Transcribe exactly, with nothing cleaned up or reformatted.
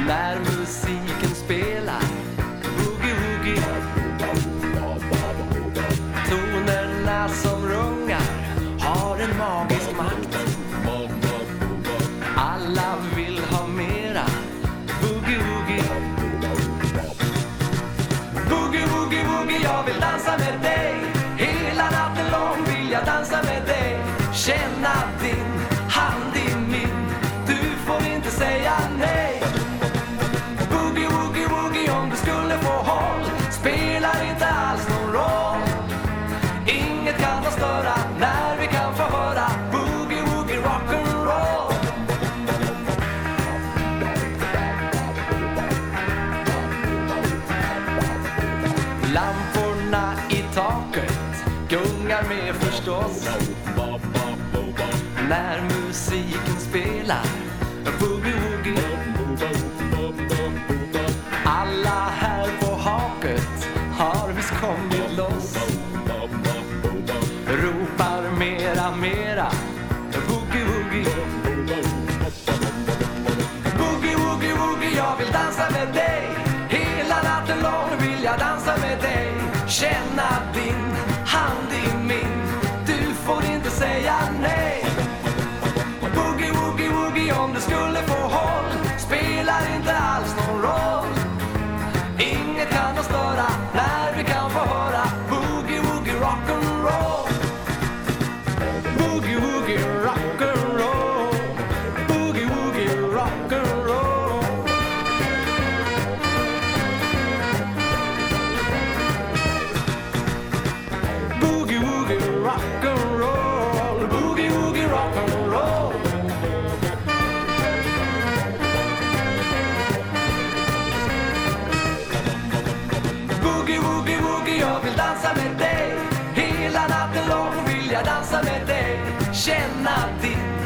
när musiken spelar. Boogie woogie. Tonerna som rungar har en magisk makt. Alla vill ha mera. Boogie woogie. Boogie woogie woogie, jag vill dansa med dig. Hela natten lång vill jag dansa med dig. Känna din hand i min. Du får inte säga nej. Boogie woogie woogie, om du skulle få håll spelar inte alls någon roll. Inget kan vara störa när vi kan få höra boogie woogie rock'n'roll. Lamporna i taket gungar med förstås när musiken spelar. Boogie woogie. Alla här på haket har visst kommit loss. Ropar mera, mera. Boogie woogie. Boogie woogie woogie, jag vill dansa med dig. Hela natten lång vill jag dansa med dig. Känna din hand i min. Du får inte säga nej. Boogie woogie woogie, om du skulle få håll spelar inte alls någon roll. Inget kan vara störa när vi kan få höra boogie woogie rock'n'roll. Boogie woogie rock'n'roll. Boogie woogie rock'n'roll. Boogie woogie rock'n'roll. Boogie woogie rock'n'roll. Boogie woogie woogie, jag vill dansa med dig. Hela natten lång vill jag dansa med dig. Känna din